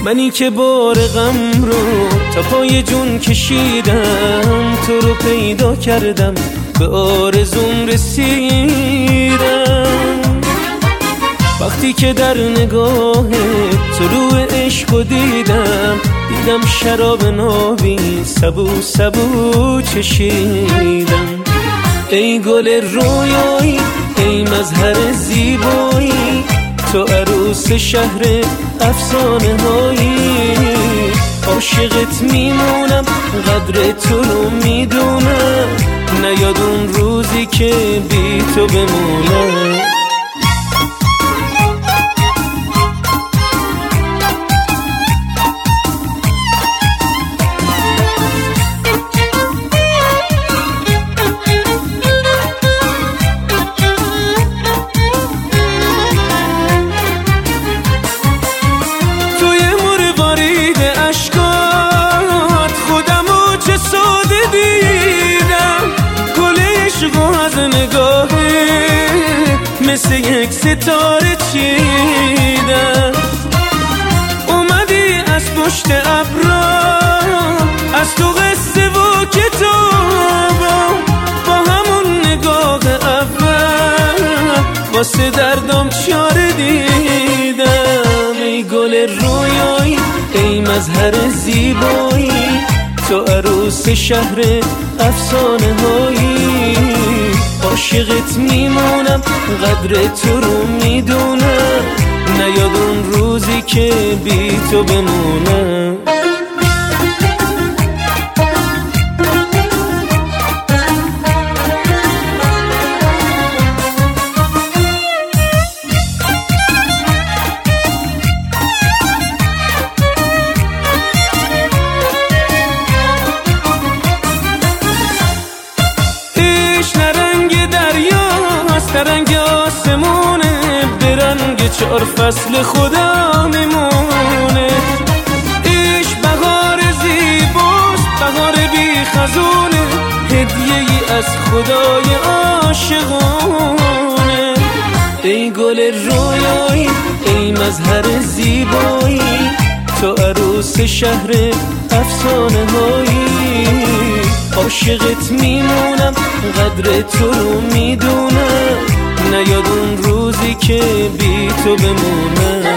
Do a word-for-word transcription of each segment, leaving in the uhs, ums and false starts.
منی که بار غم رو تا پای جون کشیدم، تو رو پیدا کردم به آرزوم رسیدم. وقتی که در نگاه طلوع عشق رو دیدم، دیدم شراب نابی سبو سبو چشیدم. ای گل رویایی، ای مظهر زیبایی، تو عروس شهر افسانه هایی. عاشقت میمونم، قدر تو رو میدونم، نیاد اون روزی که بی تو بمونم. مثل یک ستاره چیدم، اومدی از پشت ابرا، از تو قصه و کتابا، با همون نگاه اول واسه دردم چاره دیدم. ای گل رویایی، ای مظهر زیبایی، تو عروس شهر افسانه هایی. عاشقت میمونم، قدر تو رو میدونم، نیاد اون روزی که بی تو بمونم. رنگ آسمونه، به رنگ چهار فصل خدا میمونه. عشق بهار زیباست، بهار بی خزونه، هدیه ای از خدای عاشقونه. ای گل رویایی، ای مظهر زیبایی، تو عروس شهر افسانه هایی. عاشقت میمونم، قدر تو رو میدونم، نیاد اون روزی که بی تو بمونم.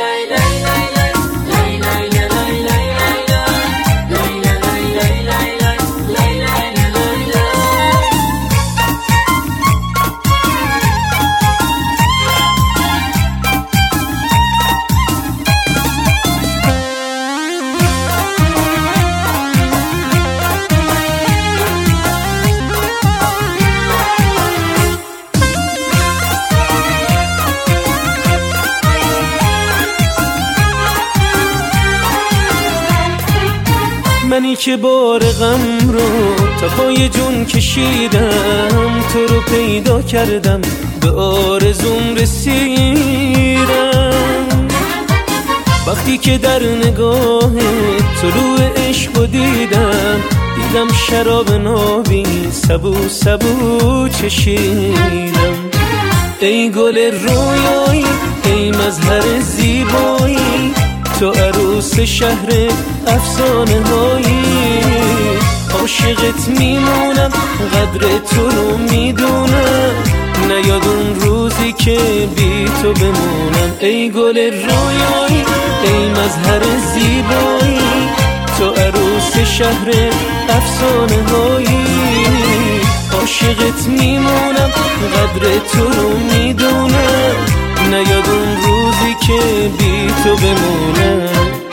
منی که بار غم رو تا پای جون کشیدم، تو رو پیدا کردم به آرزوم رسیدم. وقتی که در نگاه طلوع عشق رو دیدم، دیدم شراب نابی سبو سبو چشیدم. ای گل رویایی، ای مظهر زیبایی، تو عروس شهر افسانه هایی. عاشقت میمونم، قدر تو رو میدونم، نیاد اون روزی که بی تو بمونم. ای گل رویایی، ای مظهر زیبایی، تو عروس شهر افسانه هایی. عاشقت میمونم، قدر تو رو میدونم، نیاد اون روزی که بی تو بمونم.